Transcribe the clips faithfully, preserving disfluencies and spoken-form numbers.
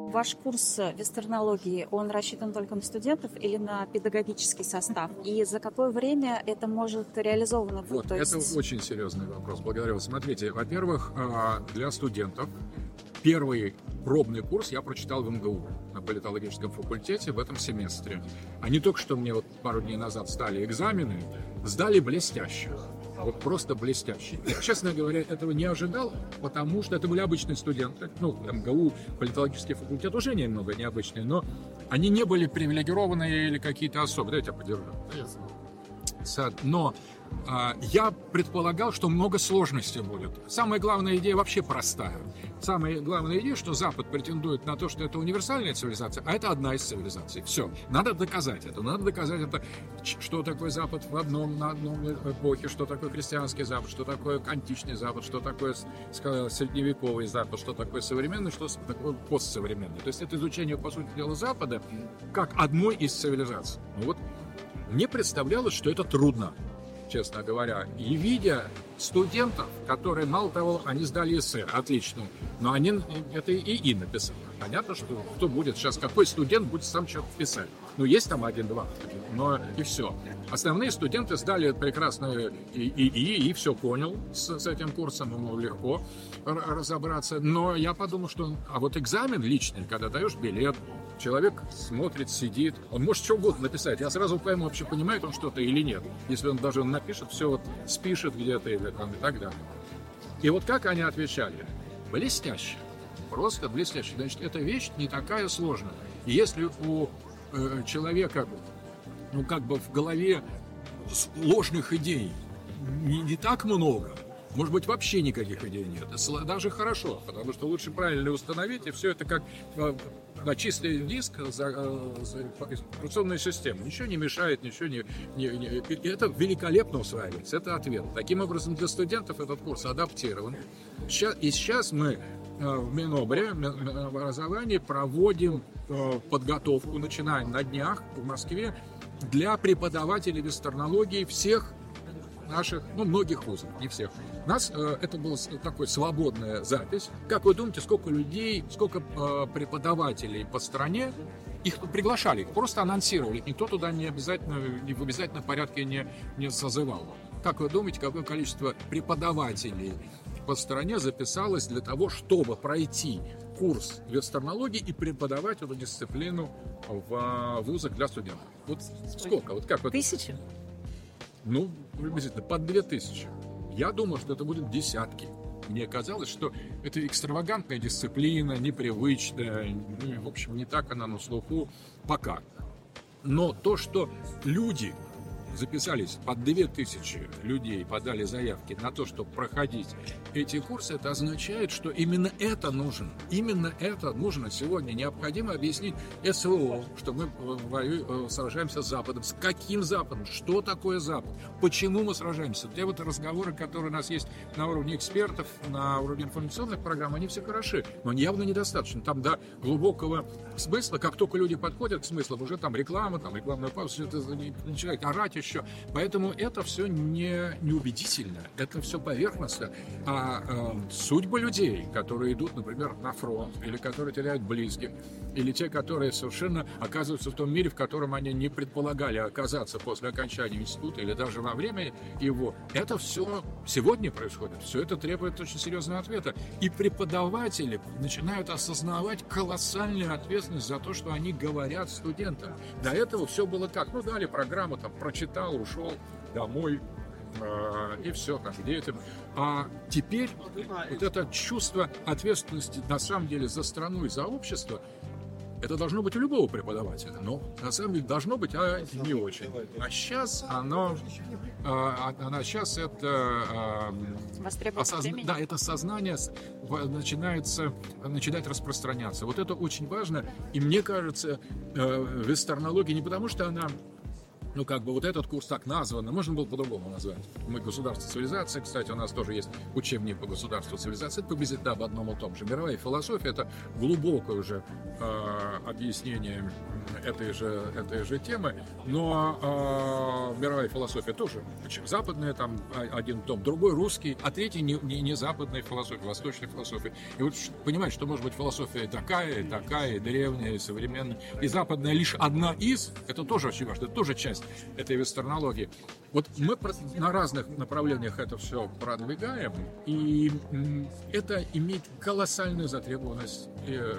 ваш курс вестернологии, он рассчитан только на студентов или на педагогический состав? И за какое время это может реализовано быть? Вот, То это есть... очень серьезный вопрос. Благодарю вас. Смотрите, во-первых, для студентов первый пробный курс я прочитал в эм гэ у на политологическом факультете в этом семестре. Они только что мне вот пару дней назад сдали экзамены, сдали блестяще. Вот просто блестящий. Я, честно говоря, этого не ожидал, потому что это были обычные студенты. Ну, эм гэ у, политологический факультет уже немного необычный, но они не были привилегированные или какие-то особые. Давайте я подержу. Но а, я предполагал, что много сложностей будет. Самая главная идея вообще простая. Самая главная идея, что Запад претендует на то, что это универсальная цивилизация, а это одна из цивилизаций. Все. Надо доказать это. Надо доказать это, что такое Запад в одном, на одном эпохе, что такое христианский Запад, что такое античный Запад, что такое средневековый Запад, что такое современный, что такое постсовременный. То есть это изучение, по сути дела, Запада как одной из цивилизаций. Ну, вот мне представлялось, что это трудно, честно говоря. И видя студентов, которые, мало того, они сдали эссе, отлично, но они это ИИ написали. Понятно, что кто будет сейчас, какой студент будет сам что-то писать. Ну, есть там один-два, но и все. Основные студенты сдали прекрасное ИИ и все понял с, с этим курсом, ему легко разобраться. Но я подумал, что... А вот экзамен личный, когда даешь билет, человек смотрит, сидит, он может что угодно написать. Я сразу пойму, вообще понимает он что-то или нет. Если он даже он напишет, все вот спишет где-то или там и так далее. И вот как они отвечали? Блестяще. Просто блестяще. Значит, эта вещь не такая сложная. И если у э, человека, ну, как бы в голове ложных идей не, не так много, может быть, вообще никаких идей нет. Это даже хорошо, потому что лучше правильно установить, и все это как на чистый диск за, за операционную систему. Ничего не мешает, ничего не, не, не... И это великолепно усваивается. Это ответ. Таким образом, для студентов этот курс адаптирован. Сейчас, и сейчас мы в Минобре, в образовании проводим подготовку, начинаем на днях в Москве, для преподавателей вестернологии всех наших, ну, многих вузов, не всех. У нас э, это была такая свободная запись. Как вы думаете, сколько людей, сколько э, преподавателей по стране, их приглашали, их просто анонсировали, никто туда не обязательно, не в обязательном порядке не, не созывал. Как вы думаете, какое количество преподавателей по стране записалось для того, чтобы пройти курс вестернологии и преподавать эту дисциплину в вузах для студентов? Вот сколько? Вот как? Тысячи? Ну, приблизительно под две тысячи. Я думал, что это будут десятки. Мне казалось, что это экстравагантная дисциплина, непривычная, ну, в общем, не так она на слуху пока. Но то, что люди записались, под две тысячи людей подали заявки на то, чтобы проходить эти курсы, это означает, что именно это нужно. Именно это нужно сегодня. Необходимо объяснить эс вэ о, что мы воюем, сражаемся с Западом. С каким Западом? Что такое Запад? Почему мы сражаемся? Те вот разговоры, которые у нас есть на уровне экспертов, на уровне информационных программ, они все хороши, но явно недостаточно. Там до глубокого смысла, как только люди подходят к смыслу, уже там реклама, там рекламная пауза, это начинает орать еще. Поэтому это все не, неубедительно, это все поверхностно. А э, судьбы людей, которые идут, например, на фронт, или которые теряют близких, или те, которые совершенно оказываются в том мире, в котором они не предполагали оказаться после окончания института или даже во время его, это все сегодня происходит. Все это требует очень серьезного ответа. И преподаватели начинают осознавать колоссальную ответственность за то, что они говорят студентам. До этого все было как? Ну, дали программу, там, прочитал, ушел домой, э, и все, там, детям. А теперь вот это чувство ответственности, на самом деле, за страну и за общество, это должно быть у любого преподавателя, но на самом деле должно быть, а не очень. А сейчас оно, а, а сейчас это, а, осоз... да, это сознание начинается, начинает распространяться. Вот это очень важно, и мне кажется, вестернология не потому, что она Ну, как бы вот этот курс так назван, можно было по-другому назвать. Мы государство цивилизации, кстати, у нас тоже есть учебник по государству цивилизации, это приблизительно об одном и том же. Мировая философия — это глубокое уже э, объяснение этой же, этой же темы, но э, мировая философия тоже западная, там один том, другой русский, а третий не, не, не западная философия, восточная философия. И вот понимаете, что может быть философия такая, такая, древняя, современная, и западная лишь одна из, это тоже очень важно, это тоже часть этой вестернологии. Вот мы на разных направлениях это все продвигаем, и это имеет колоссальную затребованность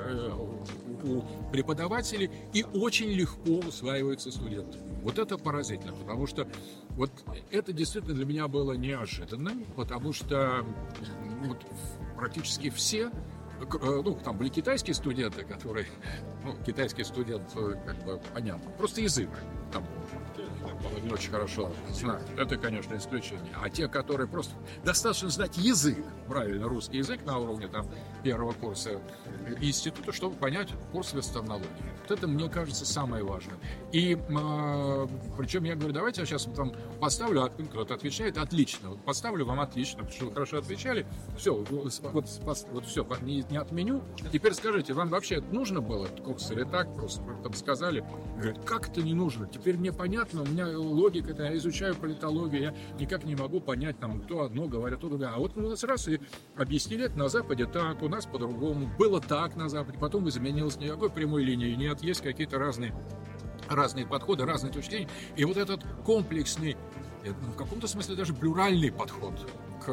у преподавателей и очень легко усваивается студентам. Вот это поразительно, потому что вот это действительно для меня было неожиданным, потому что вот практически все, ну, там были китайские студенты, которые, ну, китайский студент, как бы, понятно, просто язык там не очень хорошо знают. Это, конечно, исключение. А те, которые просто достаточно знать язык, правильно, русский язык на уровне там первого курса института, чтобы понять курс вестернологии. Вот это, мне кажется, самое важное. И э, причем я говорю, давайте я сейчас там поставлю, а кто-то отвечает, отлично. Вот поставлю вам отлично, потому что вы хорошо отвечали. Все, вот, вот, вот все, не, не отменю. Теперь скажите, вам вообще нужно было этот курс или так? Просто там сказали. Говорят, как это не нужно? Теперь мне понятно, у меня логика, я изучаю политологию, я никак не могу понять, там, то одно говорят, то другое. А вот у нас раз и объяснили, это на Западе так, у нас по-другому. Было так на Западе, потом изменилось, никакой прямой линии нет, есть какие-то разные, разные подходы, разные точки зрения. И вот этот комплексный, в каком-то смысле даже плюральный подход к,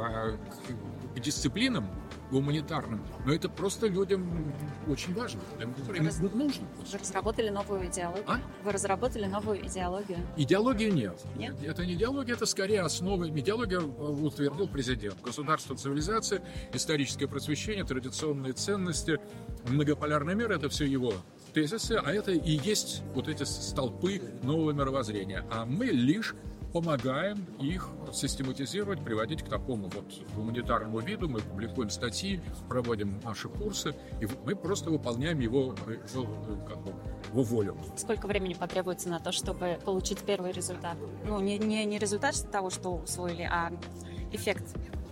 к, к дисциплинам гуманитарным, но это просто людям очень важно. Им Раз... нужно. Вы разработали новую идеологию? А? Вы разработали новую идеологию? Идеологии нет. Нет? Это не идеология, это скорее основы. Идеология утвердил президент. Государство, цивилизация, историческое просвещение, традиционные ценности, многополярный мир — это все его тезисы, а это и есть вот эти столпы нового мировоззрения. А мы лишь помогаем их систематизировать, приводить к такому вот гуманитарному виду. Мы публикуем статьи, проводим наши курсы, и мы просто выполняем его, его, как бы, его волю. Сколько времени потребуется на то, чтобы получить первый результат? Ну, не, не, не результат того, что усвоили, а эффект.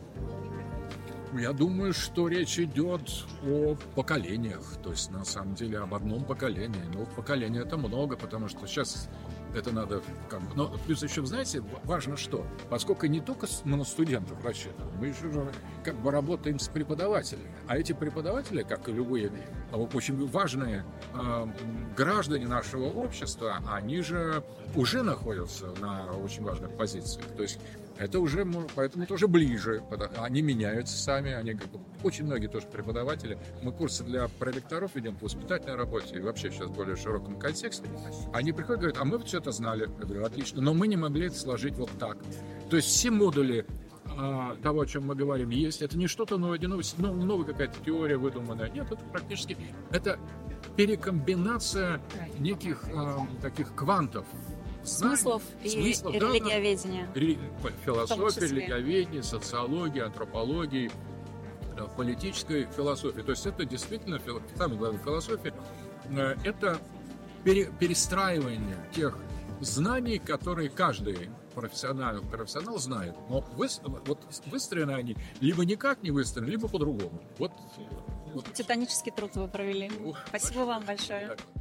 Я думаю, что речь идет о поколениях, то есть на самом деле об одном поколении. Ну, поколение это много, потому что сейчас это надо как бы... Но плюс еще, знаете, важно что? Поскольку не только мы на студентов рассчитываем, мы еще как бы работаем с преподавателями. А эти преподаватели, как и любые очень важные э, граждане нашего общества, они же уже находятся на очень важных позициях. То есть это уже, поэтому тоже ближе. Они меняются сами, они как бы, очень многие тоже преподаватели. Мы курсы для проректоров ведем по воспитательной работе и вообще сейчас в более широком контексте. Они приходят и говорят, а мы все это знали. Я говорю, отлично, но мы не могли это сложить вот так. То есть все модули а, того, о чем мы говорим, есть. Это не что-то новое, не новость, ну, новая какая-то теория выдуманная. Нет, это практически это перекомбинация неких а, таких квантов. Смыслов и, Смыслов, и да, религиоведения. Да, философия, религиоведение, социология, антропология, политическая философия. То есть это действительно, самая главная философия, это пере, перестраивание тех знаний, которые каждый профессионал, профессионал знает. Но вы, вот выстроены они либо никак не выстроены, либо по-другому. Вот, вот. Титанический труд вы провели. Спасибо вам большое. Так.